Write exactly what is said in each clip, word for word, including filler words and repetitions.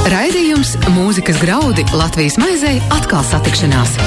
Raidījums Mūzikas graudi Latvijas maizei atkal satikšanās.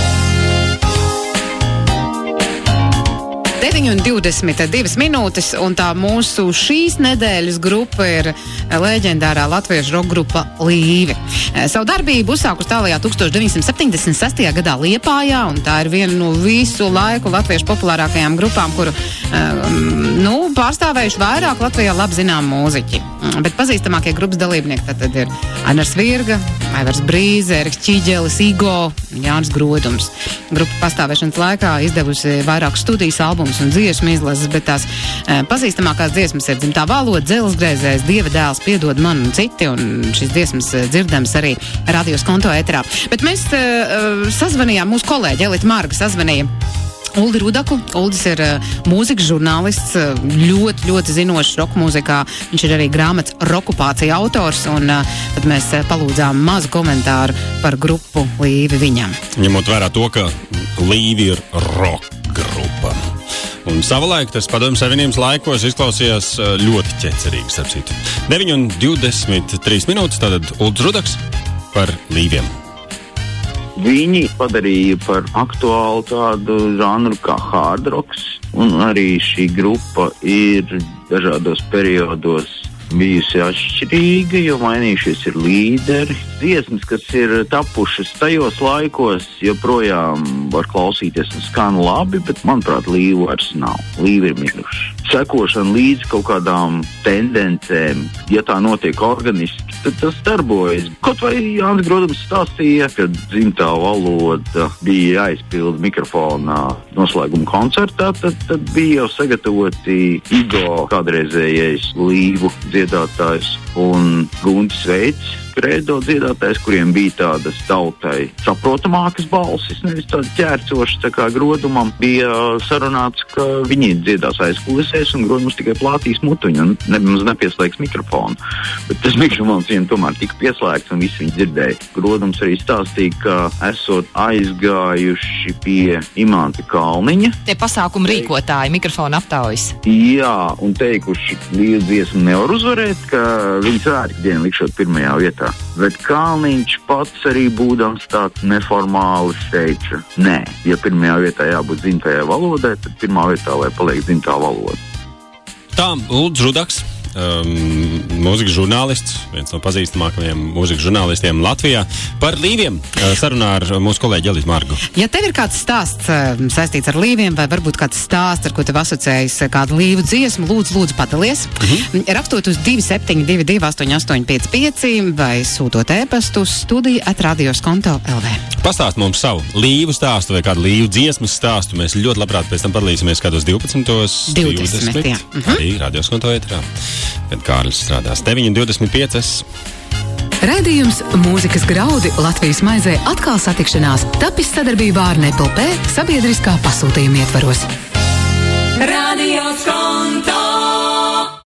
deviņi un divdesmit divas minūtes, un tā mūsu šīs nedēļas grupa ir leģendārā latviešu roka grupa Līvi. Savu darbību uzsākus tālajā tūkstoš deviņsimt septiņdesmit sestajā gadā Liepājā, un tā ir viena no visu laiku latviešu populārākajām grupām, kuru nu, pārstāvējuši vairāk Latvijā labi zinām mūziķi. Bet pazīstamākie grupas dalībnieki tad, tad ir Ainars Virga, Aivars Brīze, Eriks Čiģelis, Igo, Jānis Grodums. Grupa pastāvēšanas laikā izdevusi vairāk studijas albumus un dziesmu izlases, bet tās e, pazīstamākās dziesmas ir Dzimtā valoda, Dzelzsgrēzējs, Dieva dēls, Piedod man un citi, un šīs dziesmas dzirdams arī radios konto ēterā. Bet mēs e, sazvanījām, mūsu kolēģi Elita Marga sazvanīja Uldi Rudaku. Uldis ir uh, mūzikas žurnālists, uh, ļoti, ļoti zinošs roka mūzikā. Viņš ir arī grāmatas Rokupācija autors, un uh, tad mēs uh, palūdzām mazu komentāru par grupu Līvi viņam. Ņemot vērā to, ka Līvi ir roka grupa. Un savulaik tas Padomju Savienības laikos izklausījās uh, ļoti ķecerīgi, starp citu. deviņi un divdesmit trīs minūtes, tātad Uldis Rudaks par Līviem. Viņi padarīja par aktuālu tādu žanru kā hard rocks, un arī šī grupa ir dažādos periodos bijusi atšķirīga, jo mainījušies ir līderi. Dziesmas, kas ir tapušas tajos laikos, joprojām var klausīties un skan labi, bet, manuprāt, Līvi vairs nav. Līvi ir miruši. Sekošana līdz kaut kādām tendencēm, ja tā notiek organiski, tad tas darbojas. Kaut vai Jānis Grodums stāstīja, ka Dzimtā valoda bija jāizpilda mikrofonā noslēguma koncertā, tad, tad bija jau sagatavoti Igo, kādreizējais Līvu dziedātājs, un Guntis Veids, kredo dziedātājs, kuriem bija tādas tautai saprotamākas balsis, nevis tādi ķērcoši, tā kā Grodumam bija sarunāts, ka viņi dziedās aizkulisēs un Grodums tikai plātīs mutuņu un nemaz nepieslēgs mikrofonu. Bet tas mikrofons viņam tomēr tika pieslēgts un visi viņi dzirdēja. Grodums arī stāstīja, ka esot aizgājuši pie Imanta Kalniņa. Tie pasākumu rīkotāji, mikrofona aptaujas. Jā, un teikuši, Līvu dziesmu nevar uzvarēt, ka viņi svētku dienu likšot pirmajā vietā. Bet Kalniņš pats arī būdams tāds neformāls teica, nē, ja pirmajā vietā jābūt dzimtajai valodai, tad pirmā vietā, lai paliek dzimtā valoda. Tā, Uldis Rudaks, um, mūzikas žurnālists, viens no pazīstamākajiem mūzikas žurnālistiem Latvijā, par Līviem uh, sarunā ar mūsu kolēģi Elitu Margu. Ja tev ir kāds stāsts uh, saistīts ar Līviem, vai varbūt kāds stāsts, ar ko tev asociējas kādu Līvu dziesmu, lūdzu, lūdzu padalies. Mm-hmm. Rakstot uz divi septiņi divi divi astoņi astoņi pieci pieci vai sūtot ēpastu uz studiju at radios konto el vē. Pastāst mums savu Līvu stāstu vai kādu Līvu dziesmas stāstu. Mēs ļoti labprāt pēc tam padalīsimies kādos divpadsmitos divdesmit, jā. Mm-hmm. Arī radios konto ēterā, kad Kārlis strādās. deviņi un divdesmit piecas. Raidījums Mūzikas graudi Latvijas maizei atkal satikšanās, tapis sadarbībā ar Nepl P sabiedriskā pasūtījuma ietvaros.